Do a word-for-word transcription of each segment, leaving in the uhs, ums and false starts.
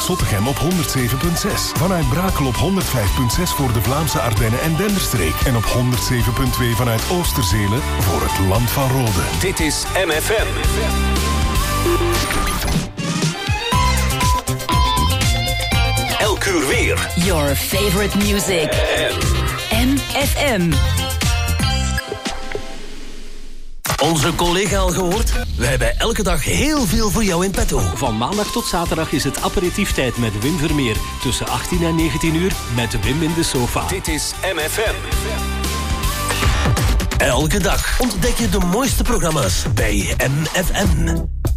Zottegem op honderd zeven komma zes. Vanuit Brakel op honderd vijf komma zes voor de Vlaamse Ardennen en Denderstreek. En op honderd zeven komma twee vanuit Oosterzelen voor het Land van Rode. Dit is M F M. Elk uur weer. Your favorite music. M F M. Onze collega al gehoord? We hebben elke dag heel veel voor jou in petto. Van maandag tot zaterdag is het aperitieftijd met Wim Vermeer. Tussen achttien en negentien uur met Wim in de sofa. Dit is M F M. Elke dag ontdek je de mooiste programma's bij M F M.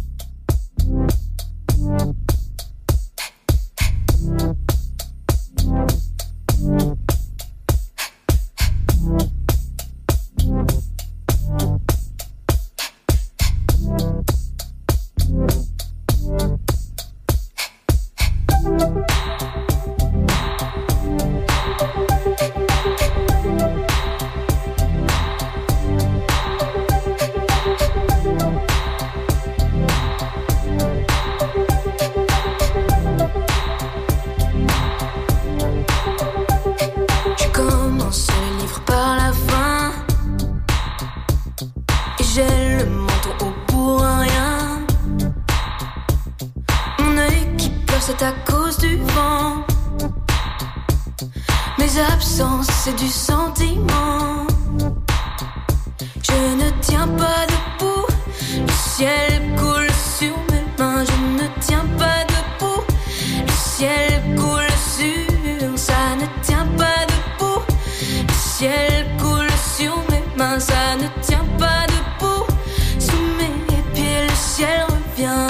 C'est du sentiment. Je ne tiens pas debout. Le ciel coule sur mes mains. Je ne tiens pas debout. Le ciel coule sur. Ça ne tient pas debout. Le ciel coule sur mes mains. Ça ne tient pas debout. Sous mes pieds, le ciel revient.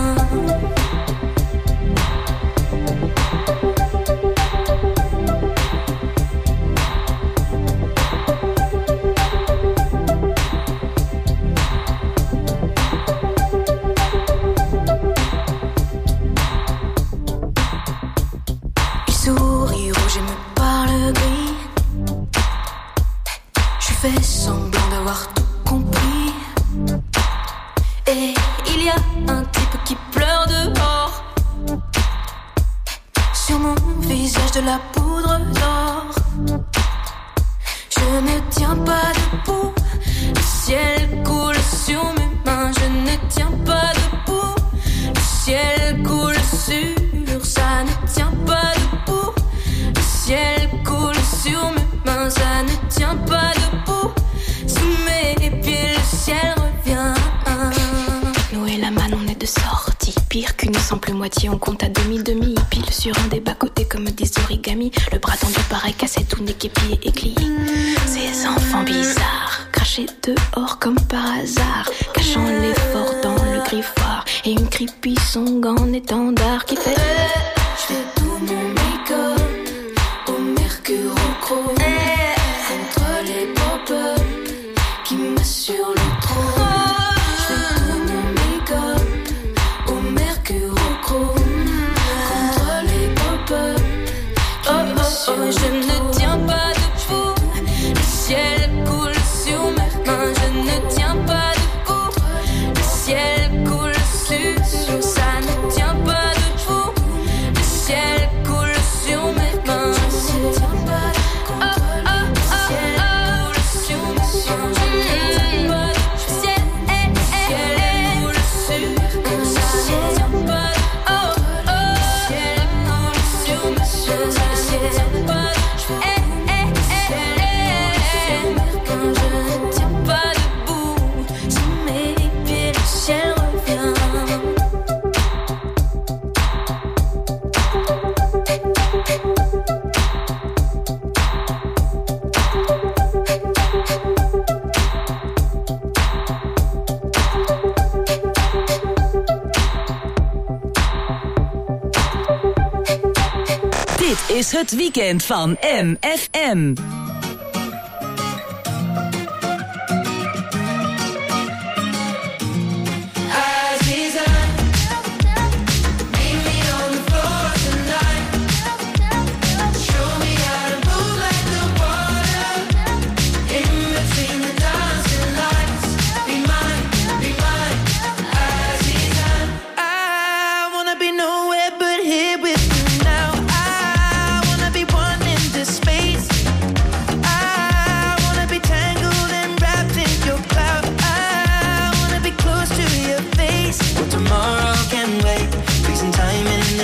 Fais semblant d'avoir tout compris. Et il y a un type qui pleure dehors. Sur mon visage de la poudre d'or. Je ne tiens pas debout. Le ciel coule sur mes mains. Je ne tiens pas debout. Le ciel coule sur. Ça ne tient pas debout. Le ciel coule sur mes mains. Ça ne tient pas debout. Sous mes pieds, le ciel revient. Nous et la manne, on est de sortie. Pire qu'une simple moitié, on compte à demi-demi. Pile sur un des bas-côtés comme des origamis. Le bras tendu pareil cassé, tout n'est qu'épié et glié. Ces enfants bizarres, crachés dehors comme par hasard. Cachant l'effort dans le griffoir. Et une creepy song en étendard qui fait... Je fais tout mon make-up au mercure au chrome. Contre les pop-up qui m'assurent le trône. Je fais tout mon make-up au mercure au chrome. Contre les pop-up qui m'assurent le trône. Je ne tiens pas debout. Le ciel coule sur mes mains. Je ne tiens pas debout. Le ciel coule sur. Ça ne tient pas debout. Le ciel coule sur mes mains. Je ne tiens pas contre le ciel coule sur mes mains. Je ne tiens pas le ciel coule sur mes mains. Ça ne tient pas contre le ciel coule sur mes mains. Je ne tiens pas je ne tiens pas debout. Sous mes pieds, le ciel revient. Dit is het weekend van M F M. Be nowhere but here with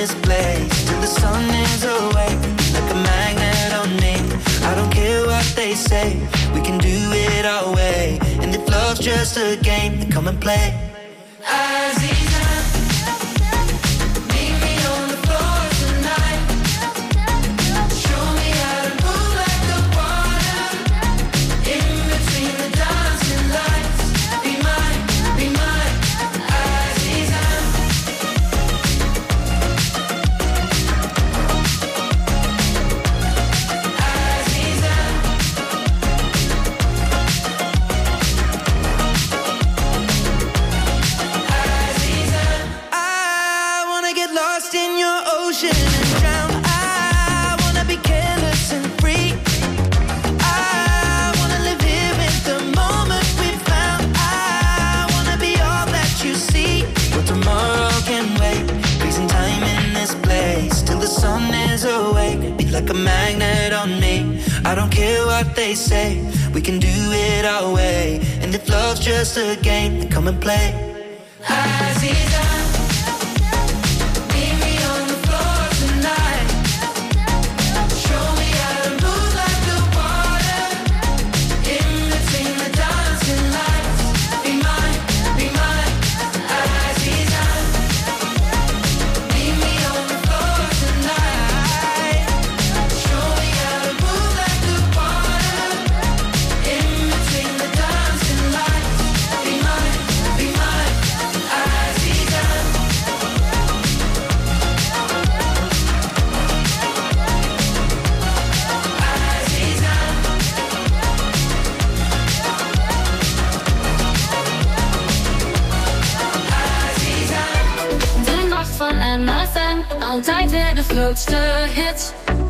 this place till the sun is awake. Like a magnet on me. I don't care what they say. We can do it our way. And if love's just a game, then come and play. Aziza, meet me on the floor tonight. Show me how to move like the water. In between the dancing lights. Be mine, be mine, Aziza. Like a magnet on me. I don't care what they say. We can do it our way. And if love's just a game, then come and play. Aziza, meet me on the floor tonight. Show me how to move like the water. In between the dancing lights. Be mine, be mine, Aziza. Meet me on the floor tonight. And my son, altijd weer de grootste hits.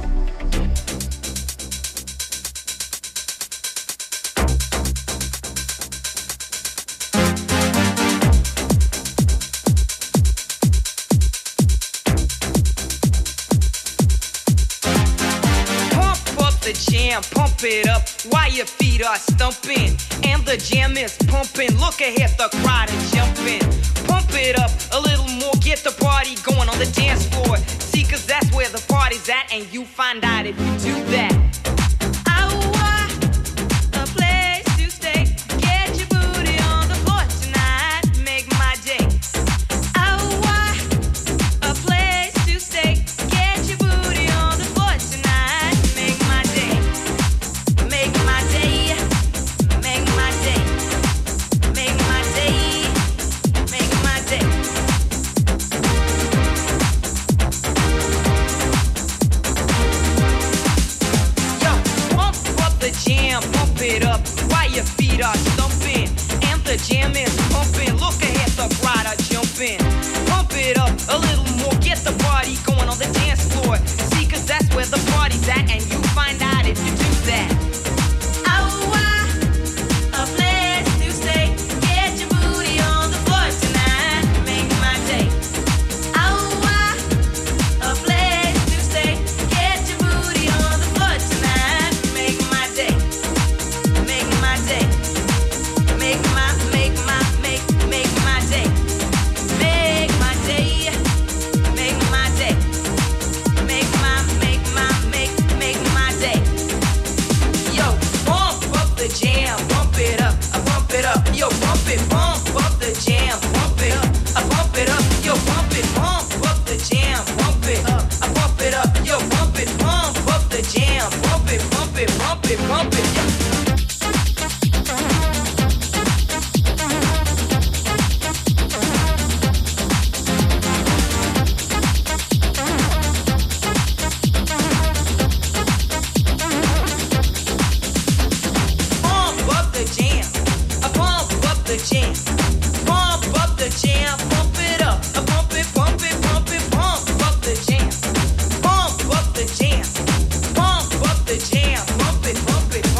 Jam, pump it up while your feet are stumping. And the jam is pumping. Look ahead, the crowd is jumping. Pump it up a little more, get the party going on the dance floor. See, cause that's where the party's at, and you find out if you do that. I want a place to stay. Get your booty on the floor tonight. Make my day. I want a place to stay. Get your booty on the floor tonight. Make my day. Make my day. Make my day. Make my day. Make my day. Yo, pump up the jam, pump it up while your feet are stumping. And the jam is pumping. Look ahead, the crowd are jumping. Pump it up a little more, get the party going on the dance floor. See, cause that's where the party's at, and you find out if you do that. I want a place to stay. Get your booty on the floor tonight. Make my day. I want a place to stay. Get your booty on the floor tonight. Make my day. Make my day. Make my, make my, make, make my day. Make my day. Make my day. Make my, make my, make, make my day. Yo, pump up the jam, pump it up, I pump it up. Yo, pump it, pump up the jam, pump it up, I pump it up. Yo, pump it, pump up the jam, pump it up, I pump it up. Yo, pump it, pump up the jam, pump it, pump it, pump it, pump it. Yeah. Pump up the jam, I pump up the jam, pump up the jam, pump it up, I pump it, pump it, pump it, pump up the jam, pump up the jam, pump up the jam, pump it, pump it,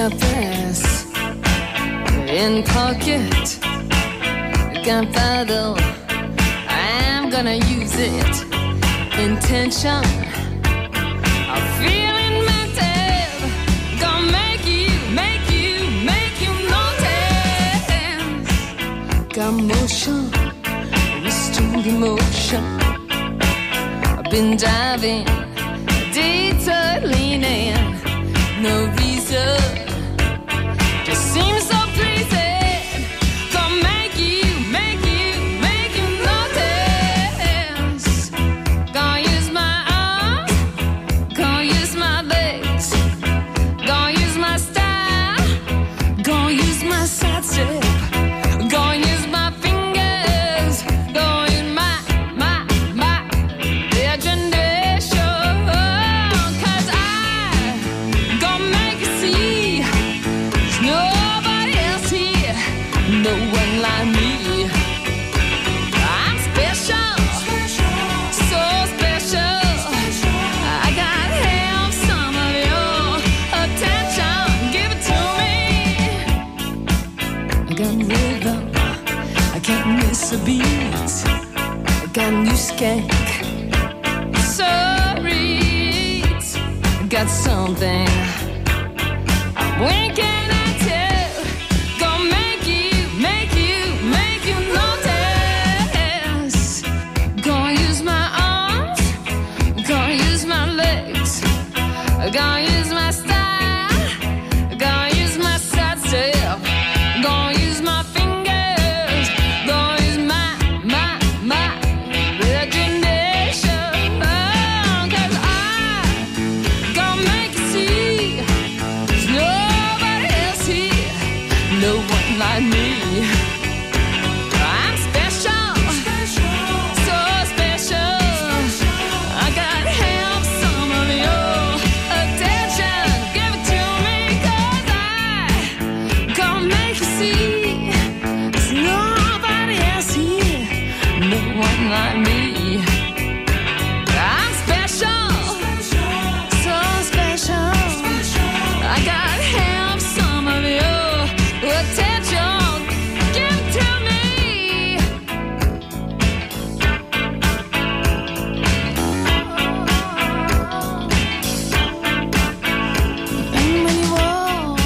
purse in pocket, gunpowder, I'm gonna use it. Intention, I'm feeling mental, gonna make you, make you, make you notice. Got motion, restrained emotion. I've been diving, detour leaning, no reason, just seems so pleasing. Gonna make you, make you, make you notice. Gonna use my arms, gonna use my legs, gonna use my style, gonna use my side step, gonna use my fingers, gonna use my, my, my imagination. 'Cause I gonna make you see there's nobody else here, no one like me. I'm special, so special. I gotta have some of your attention, give it to me. I got rhythm, I can't miss a beat. I got new skank, sorry, I got something I'm winking at you. Gonna make you, make you, make you notice. Gonna use my arms, gonna use my legs, gonna use my style, gonna use my side step, gonna use my fingers, gonna use my, my, my imagination. 'Cause I gonna make you see there's nobody else here, no one like me. I'm special, so special. I gotta have some of your attention, give it to me. 'Cause I gonna make you see there's nobody else here, no one like me. I'm special, so special. I gotta have some of your attention, give it to me. And when you walk,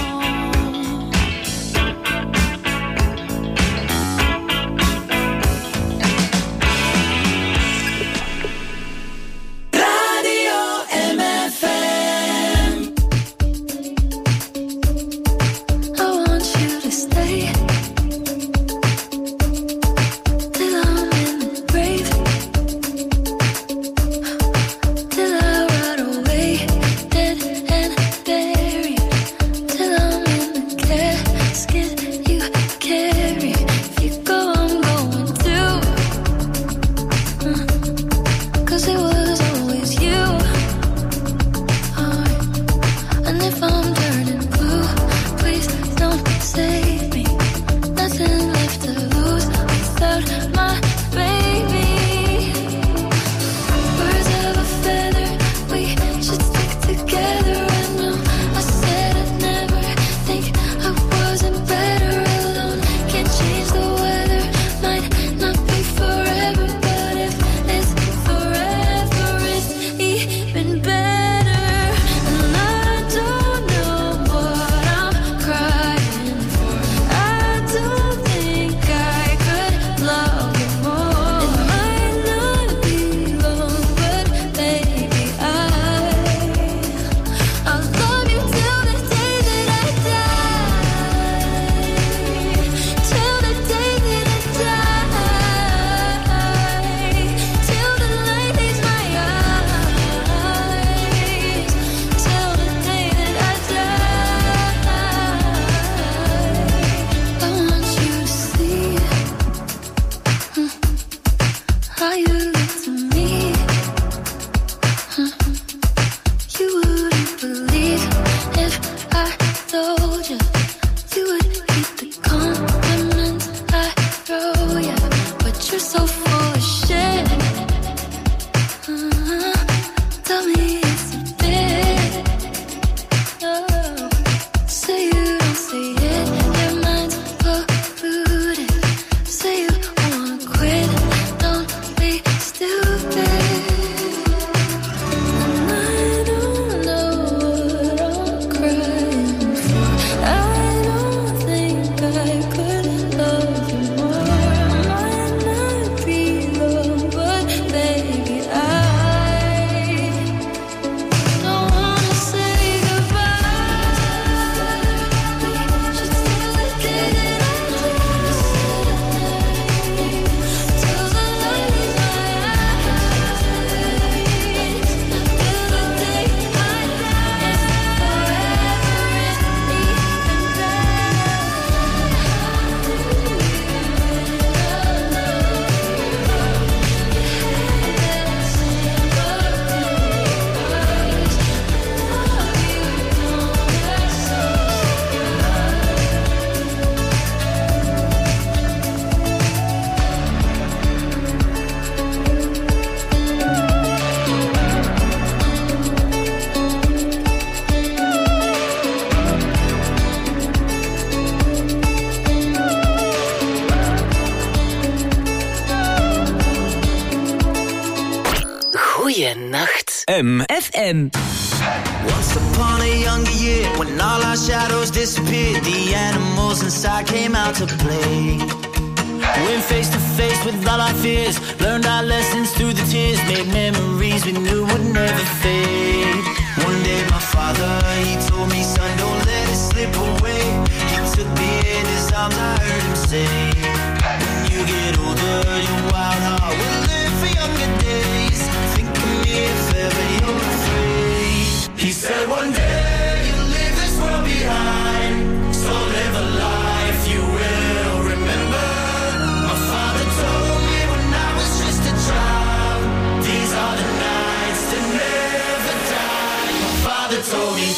Goeienacht. M. F M. Once upon a younger year, when all our shadows disappeared, the animals inside came out to play. Went face to face with all our fears, learned our lessons through the tears, made memories we knew would never fade. One day my father, he told me, son, don't let it slip away. He took me in his arms, I heard him say, when you get older, your wild heart will live for younger days. Think of me if ever you're afraid. He said one day you'll leave this world behind, so live a life you will remember. My father told me when I was just a child, these are the nights that never die. My father told me.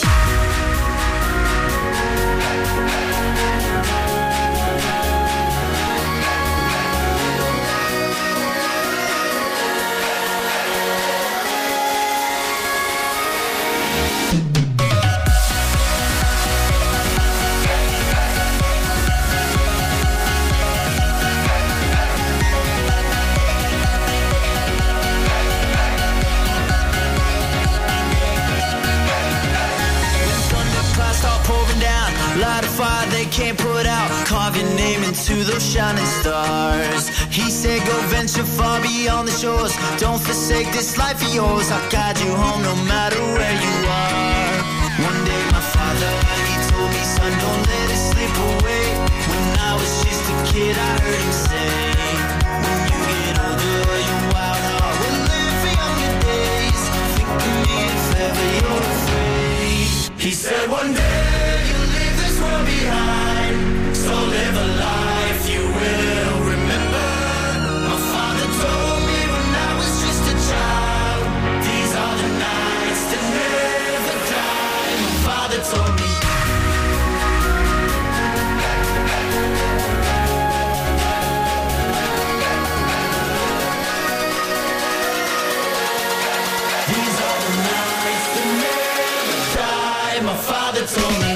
Light a fire they can't put out, carve your name into those shining stars. He said go venture far beyond the shores, don't forsake this life of yours. I'll guide you home no matter where you are. One day my father, he told me, son, don't let it slip away. When I was just a kid I heard him say, when you get older your wild heart will live for younger days. Think of me if ever you're afraid. He said one day behind, so live a life you will remember. My father told me when I was just a child, these are the nights that never die. My father told me. These are the nights that never die. My father told me.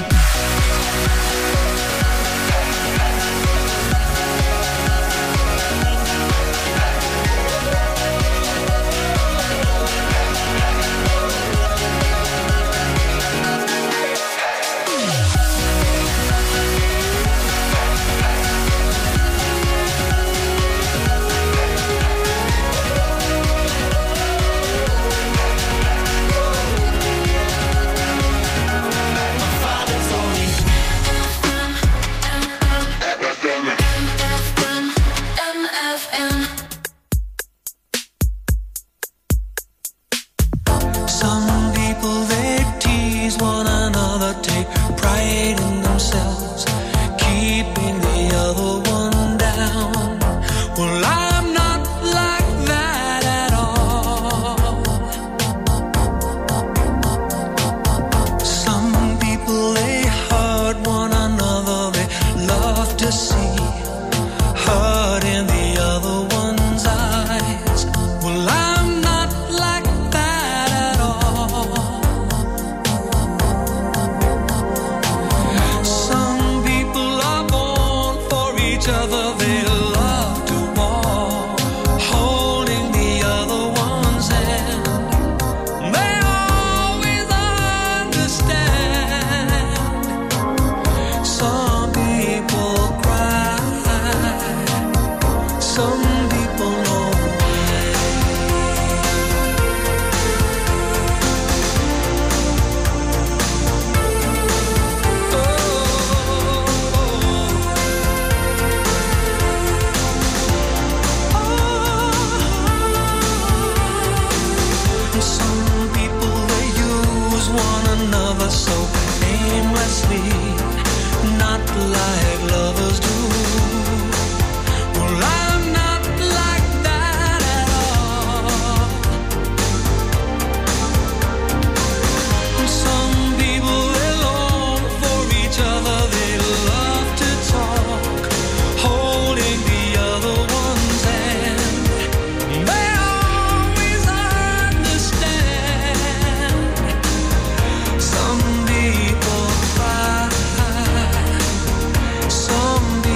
Some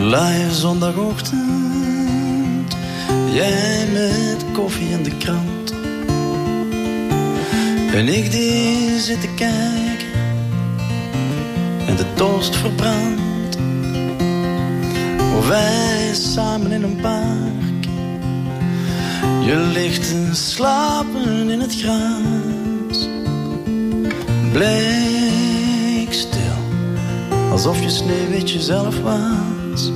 Laaie zondagochtend, jij met koffie in de krant. En ik die zit te kijken en de toast verbrandt. Of wij samen in een park, je ligt te slapen in het gras. Bleek stil, alsof je Sneeuwwitje zelf was.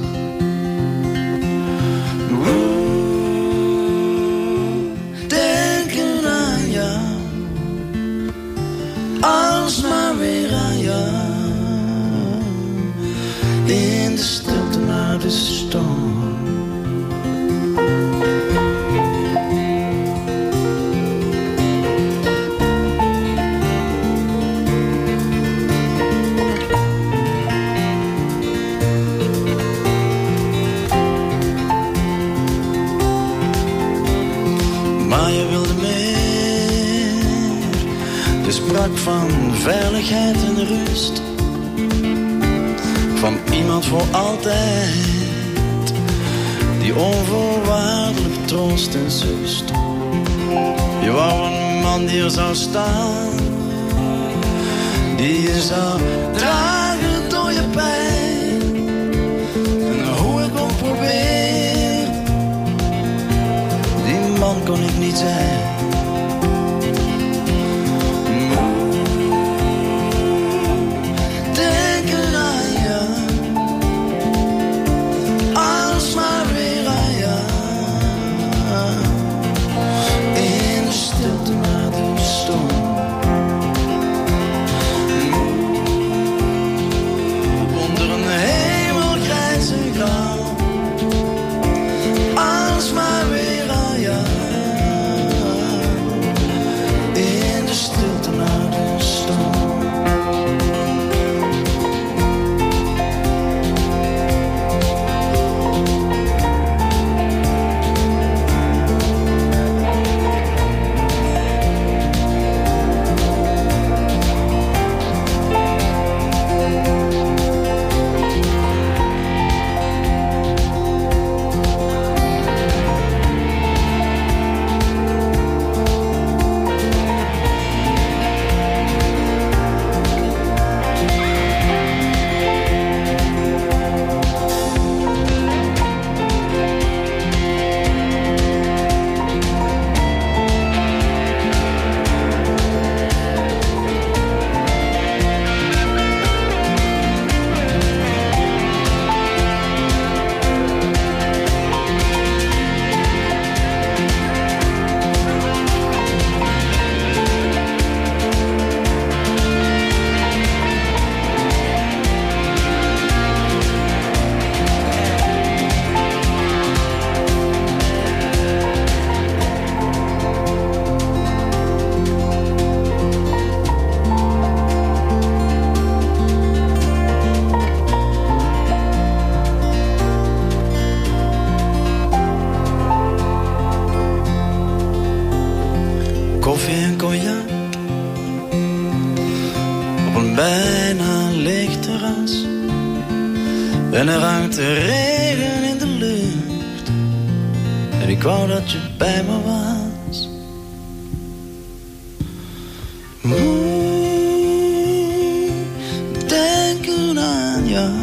Denken aan jou, alsmaar weer aan jou. In de stilte na de storm. Maar je wilde meer. Je sprak van veiligheid en rust. Van iemand voor altijd, die onvoorwaardelijk troost en zust. Je wou een man die er zou staan, die je zou dragen door je pijn. En hoe ik ook probeer, die man kon ik niet zijn. En er hangt de regen in de lucht. En ik wou dat je bij me was. Moet denken aan jou.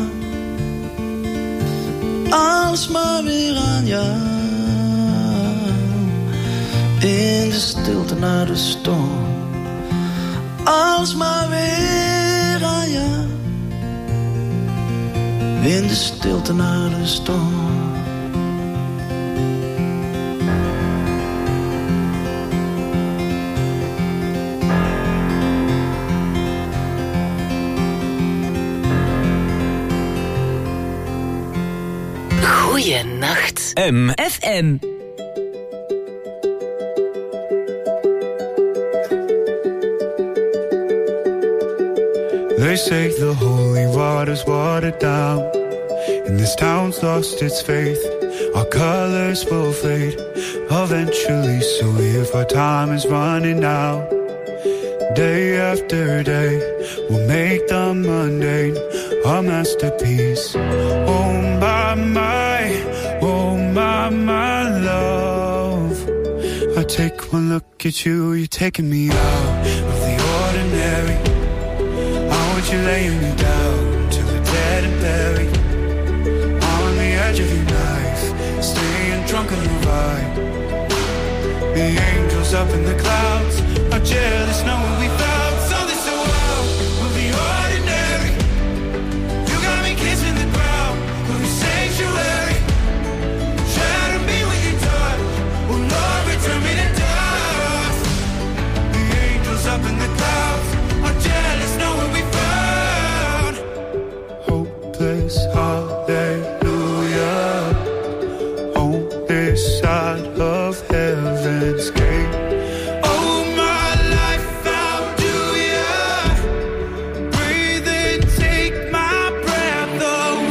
Alsmaar weer aan jou. In de stilte na de storm. Alsmaar weer aan jou. In de stilte na de storm. Goeienacht. M. F M. They say the holy water's watered down, and this town's lost its faith. Our colors will fade eventually, so if our time is running out, day after day, we'll make the mundane a masterpiece. Oh my, my, oh my, my love. I take one look at you, you're taking me out of the ordinary. I want you laying me down till we're dead and buried. On the edge of your knife, staying drunk on your vibe. The angels up in the clouds are jealous knowing we found something so wild. We'll be ordinary. You got me kissing the ground. We'll be sanctuary. Shadow me with your touch. Oh Lord, return me to dust. The angels up in the clouds are jealous knowing we found hopeless hallelujah on this side of heaven's gate. Oh my life, how do ya breathe and take my breath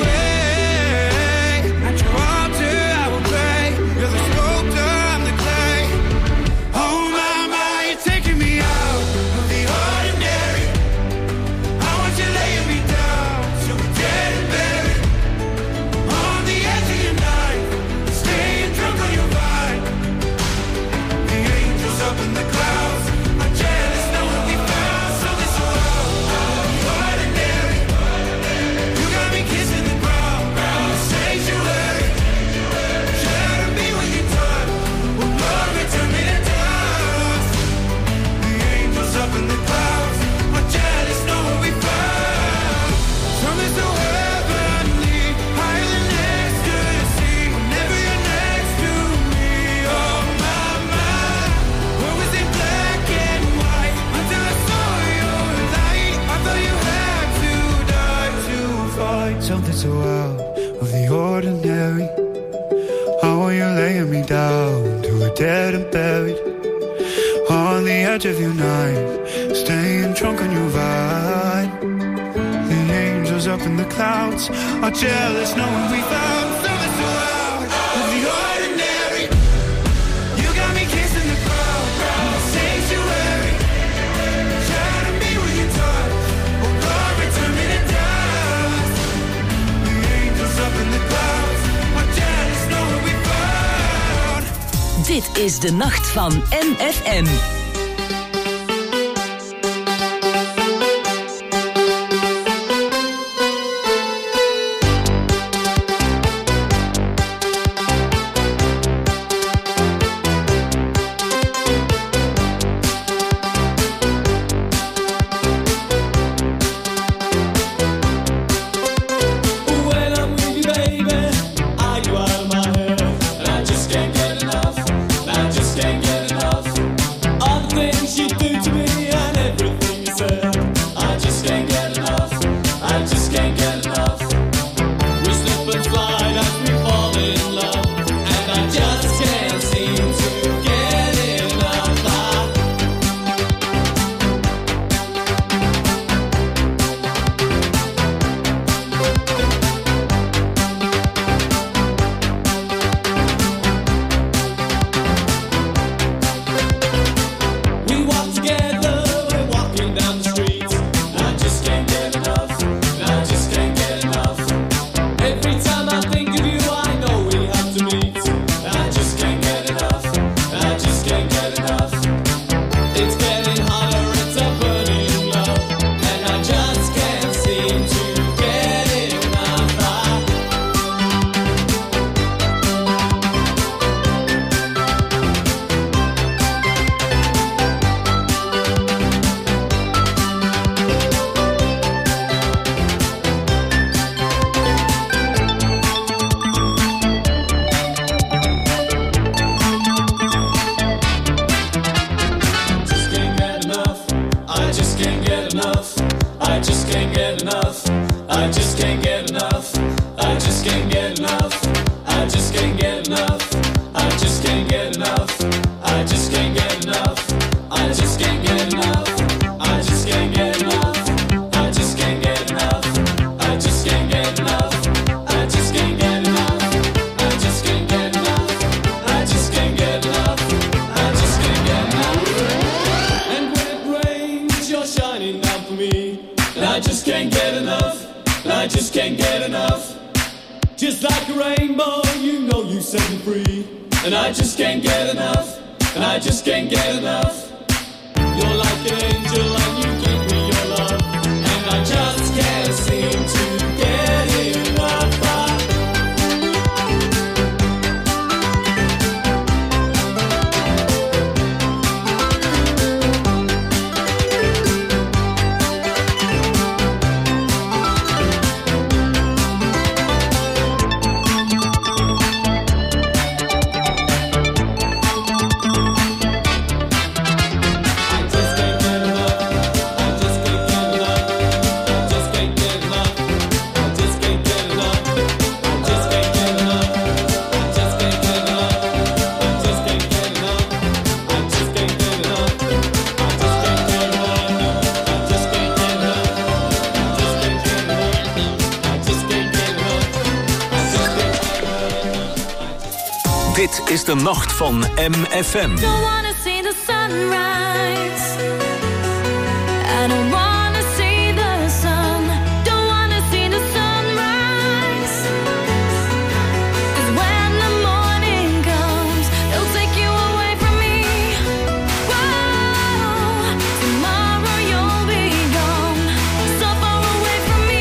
away? At your altar I will pray. You're the sculptor, I'm the clay. Oh my, my, you're taking me out of the ordinary. I want you laying me down so we're dead and buried. On the edge of your knife, staying drunk on your vine. The angels up in the clouds are jealous knowing we found something so ordinary. You got me kissing the ground, sanctuary. Shadow me with your touch. Oh Lord, return me to dust. The angels up in the clouds are jealous knowing we found something so heavenly, higher than ecstasy. Whenever you're next to me, oh my, my. What was it black and white until I saw your light? I thought you had to die to fight something so out of the ordinary. How are you laying me down to a dead and buried? On the edge of your knife, staying drunk on your vine. The angels up in the clouds are jealous knowing we found something so out of the ordinary. You got me kissing the ground, sanctuary. Shadow me with your touch. Oh Lord, return me to dust. The angels up in the clouds are jealous knowing we found. Dit is de nacht van M F M. When I'm with you, baby, are you out of my head? And I just can't get enough. I just can't get enough. All the things you do to me and everything you said. I just can't get enough. I just can't get enough. We slip and slide as we fall in love, and I just can't seem to get enough. I We walk together, we're walking down the street. I just can't get enough. I just can't get enough. Every time I think of you, I know we have to meet. I just can't get enough. I just can't get enough. It's getting hotter, it's a burning love, and I just can't seem to get enough. I just can't get enough. I just can't get enough. I just can't get enough. I just can't get enough. I just can't get enough. I just can't get enough. I just can't get enough. I just can't get enough. I just can't get enough. I just can't get enough. I just can't get enough. I just can't get enough. I just can't get enough. I just can't get enough. I just can't get enough. I just can't get enough. And when it rains, you're shining down for me. And I just can't get enough. I I just can't get enough. Just like a rainbow, you know you set me free. And I just can't get enough. And I just can't get enough. You're like an angel and you give me your love. And I just can't seem to get enough. Dit is de nacht van M F M. Don't wanna see the sunrise. I don't wanna see the sun. Don't wanna see the sunrise. 'Cause when the morning comes, it'll take you away from me. Whoa, tomorrow you'll be gone, so far away from me.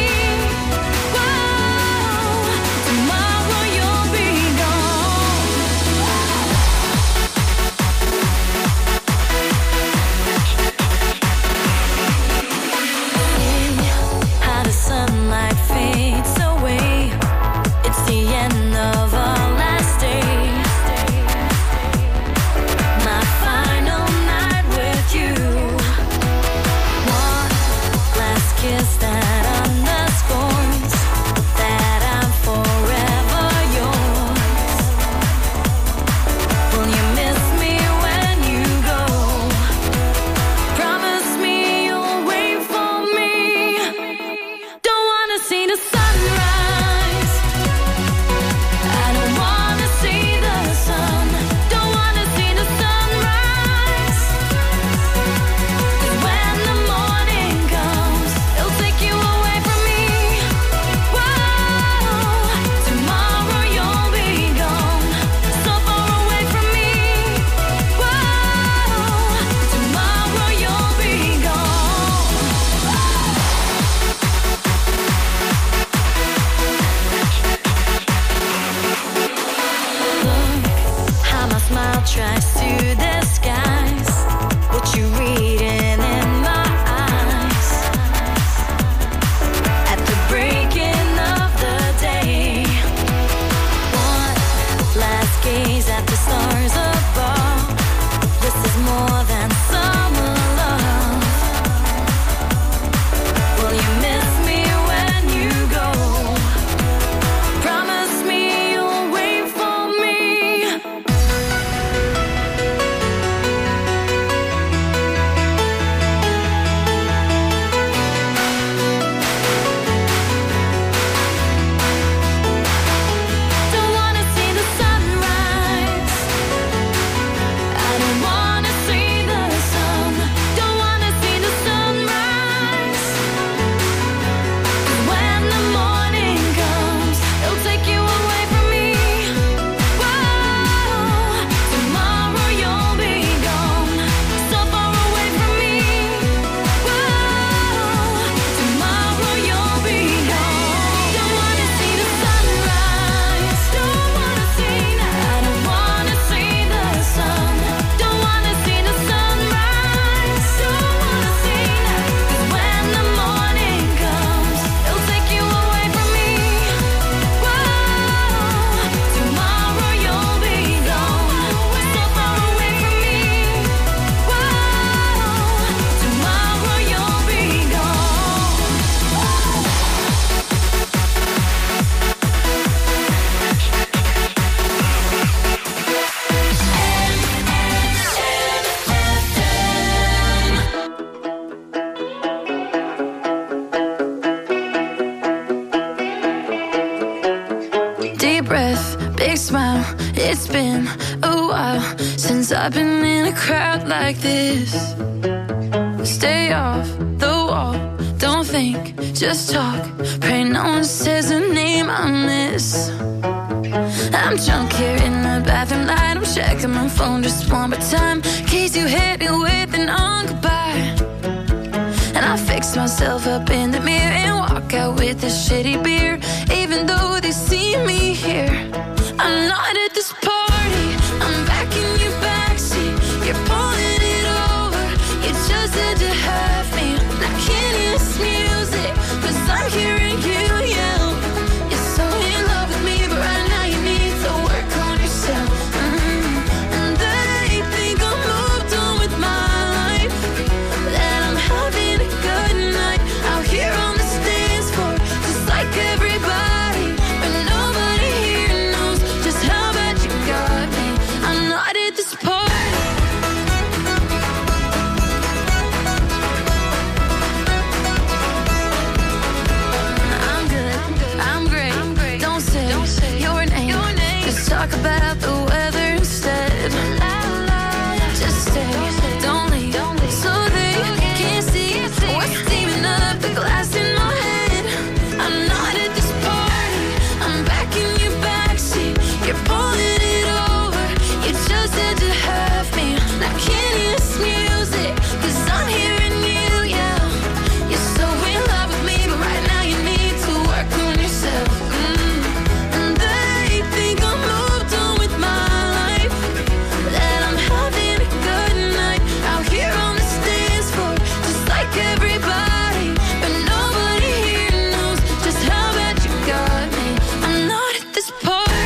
Whoa, tomorrow you'll be gone. How the sunlight fades away. It's the end of our last day. My final night with you. One last kiss that underscores that I'm forever yours. Will you miss me when you go? Promise me you'll wait for me. Don't wanna see the sunrise. I don't wanna see the sun. Don't wanna see the sunrise. 'Cause when the morning comes, it'll take you away from me. Whoa, tomorrow you'll be gone, so far away from me. Whoa, tomorrow you'll be gone. Look how my smile tries to disguise what you're reading in my eyes. At the breaking of the day, one last gaze at the stars above. This is more than summer love. Will you miss me when you go? Promise me you'll wait for me. Don't wanna see the sunrise. I don't wanna see the sun. Don't wanna see the sunrise. 'Cause when the morning comes, it'll take you away from me. Whoa, tomorrow you'll be gone, so far away from me. Whoa, tomorrow you'll be gone. Don't wanna see the sunrise. Don't wanna see that. I don't wanna see the sun. Don't wanna see the sunrise. Don't wanna see that. 'Cause when the morning comes, it'll take you away from me. Whoa, tomorrow you'll be gone, so far away from me. Whoa, tomorrow you'll be gone. Deep breath, big smile. It's been a while since I've been in a crowd like this. Stay off the wall, don't think just talk. Pray no one says a name I miss. I'm drunk here in the bathroom light. I'm checking my phone just one more time, in case you hit me with an on goodbye. And I fix myself up in the mirror and walk out with this shitty beer, even though they see me here. I'm not at this party, I'm back in your backseat. You're pulling it over, you just had to have me. I can't hear this music, cause I'm hearing you yell. You're so in love with me, but right now you need to work on yourself. Mm. And they think I'm moved on with my life, that I'm having a good night out here on the dance floor, just like everybody. But nobody here knows just how bad you got me. I'm not at this party. I'm good, I'm great. Don't say your name, just talk about the weather instead. Just stay, don't leave, so they can't see what's steaming up the glass in my head. I'm not at this party, I'm back in your backseat. You're pulling it over, you just had to have me. I can't hear this music, cause I'm hearing you yell. You're so in love with me, but right now you need to work on yourself. Mm. And they think I'm moved on with my life, that I'm having a good night out here on the dance floor, just like everybody. But nobody here knows just how bad you got me. I'm not at this party.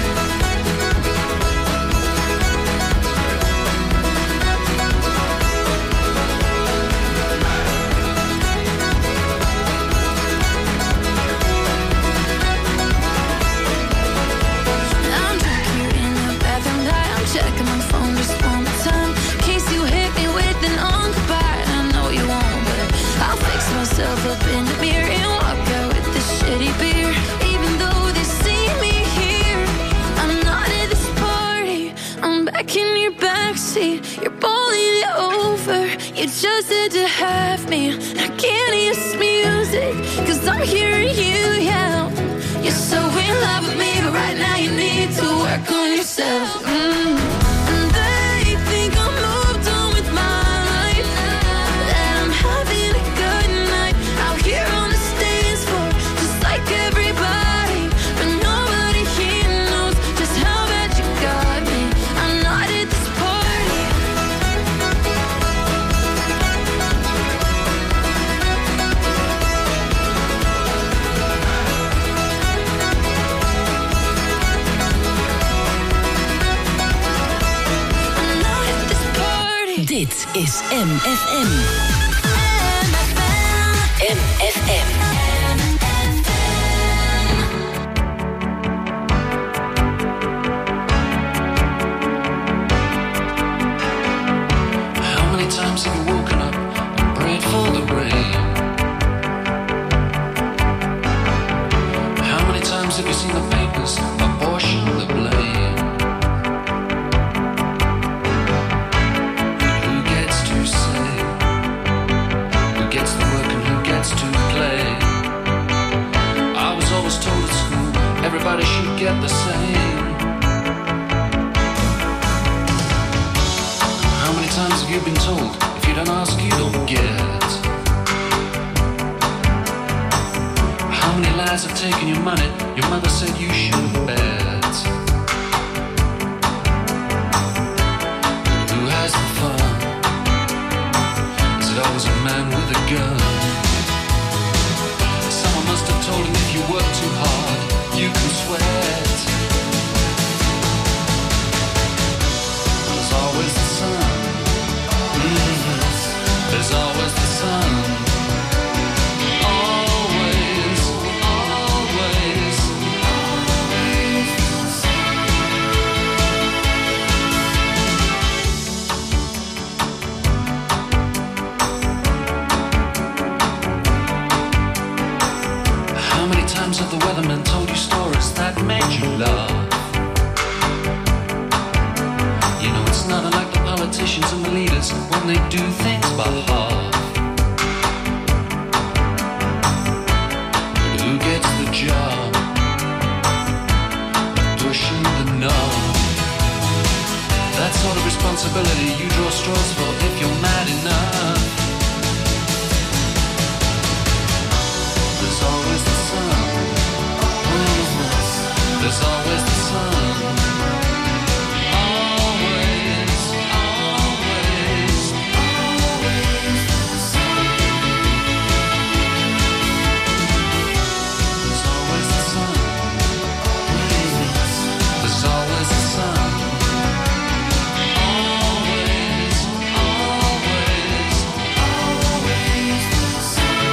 I'm drunk here in the bathroom light. I'm checking my phone just one more time, in case you hit me with an on goodbye. I know you won't, but I'll fix myself up in the mirror and walk out with this shitty beer, even though they see me here. I'm not at this party, I'm back in your backseat. You're pulling it over, you just had to have me. I can't hear this music, cause I'm hearing you yell. You're so in love with me, but right now you need to work on yourself. Mm. And they think I'm moved on with my life, that I'm having a good night out here on the dance floor, just like everybody. But nobody here knows just how bad you got me. I'm not at this party. I'm not at this party. Dit is M F M. M F M. How many times have you woken up and prayed for the rain? How many times have you seen the papers apportion the blame? Who gets to say? Who gets the work and who gets to play? I was always told at school everybody should get the same. How many times have you been told if you don't ask you don't get? How many lies have taken your money your mother said you shouldn't bet? Who has the fun? Is it always a man with a gun? Someone must have told him if you work too hard you can sweat. There's always the sun. Mm-hmm. There's always the sun. Always, always, always. How many times have the weatherman told you stories that made you laugh? You know it's not unlike the politicians and the leaders when they do things by half. responsibility you draw straws for if you're mad enough. There's always the sun. There's always the sun. Always, always, always the sun. There's always the sun. There's always the sun. Always, always, always the sun.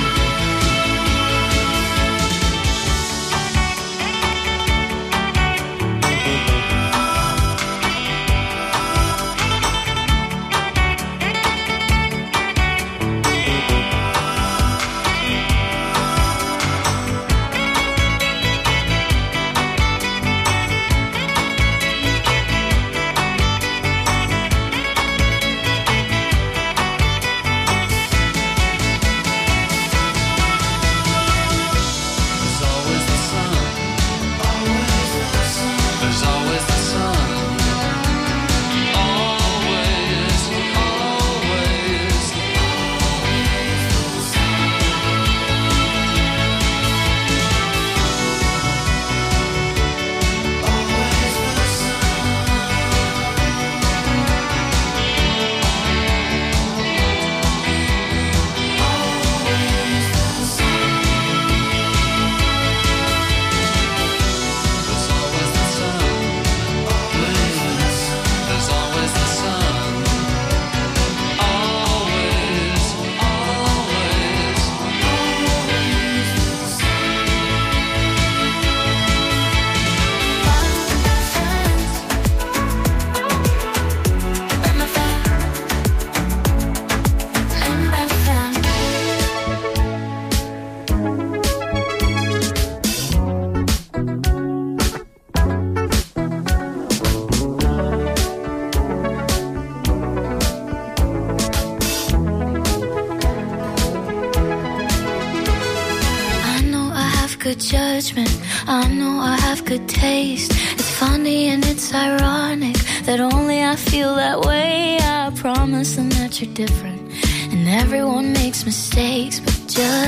Judgment, I know I have good taste. It's funny and it's ironic that only I feel that way. I promise them that you're different, and everyone makes mistakes, but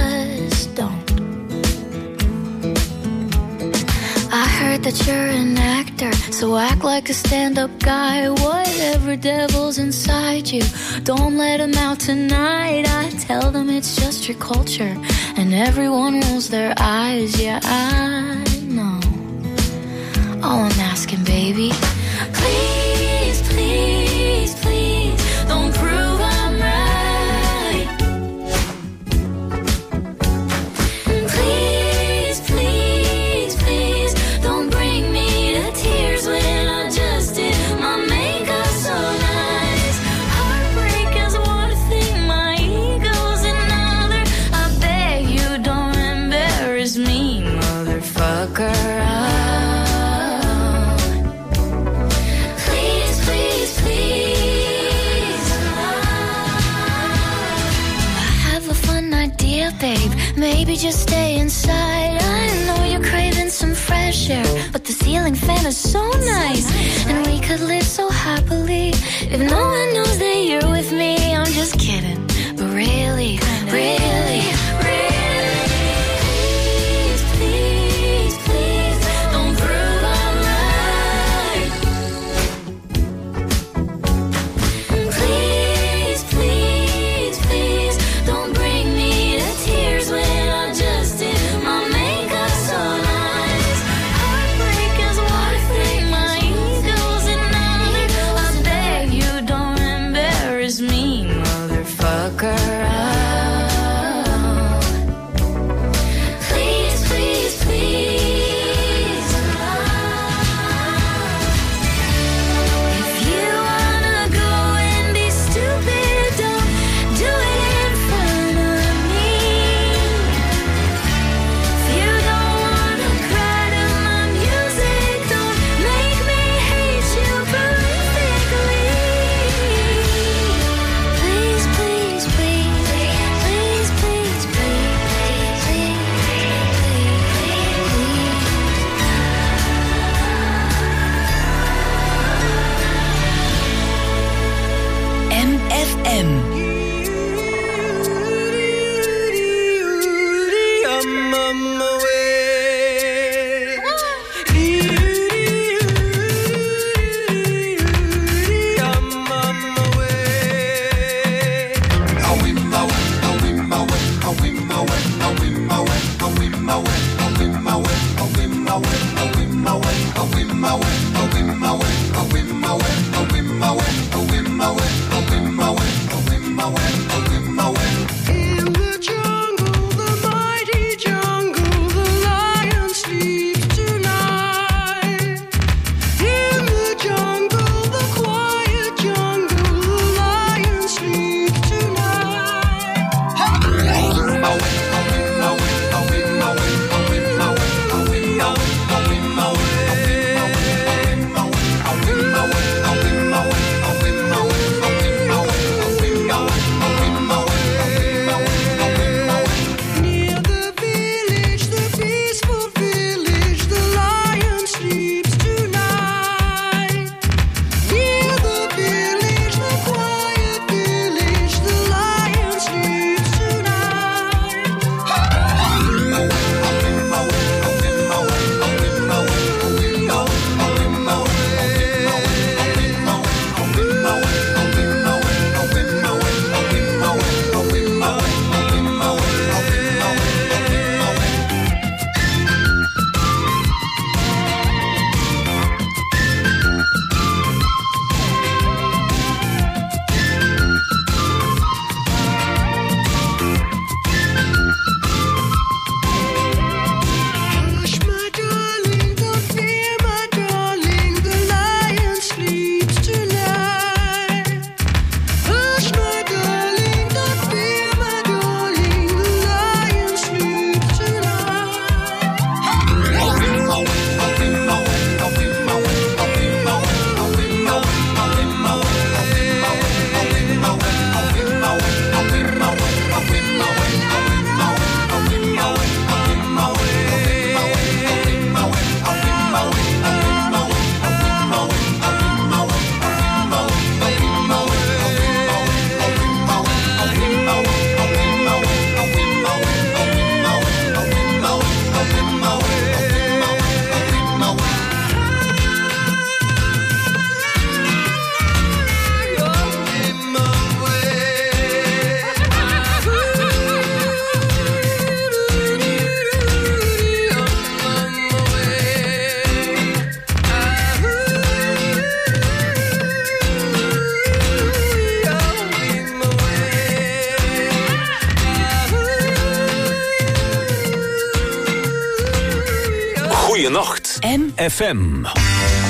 just don't. I heard that you're an actor, so act like a stand-up guy. Whatever devil's inside you, don't let him out tonight. I tell them it's just your culture, and everyone rolls their eyes. Yeah, I know. All I'm asking, baby, please, please, please, don't prove I'm right. Please, please, please, don't bring me to tears when I just did my makeup so nice. Heartbreak is one thing, my ego's another. I beg you don't embarrass me, motherfucker. Please, please, please. I have a fun idea, babe. Maybe just stay inside. I know you're craving some fresh air, but the ceiling fan is so nice, and we could live so happily if no one knows that you're with me. I'm just kidding, but really, really, really. Please, please, please, don't prove I'm right. Please, please, please, don't bring me to tears when I just did my makeup so nice. Heartbreak is one thing, my ego's another. I beg you don't embarrass me, motherfucker. Goeienacht. M F M.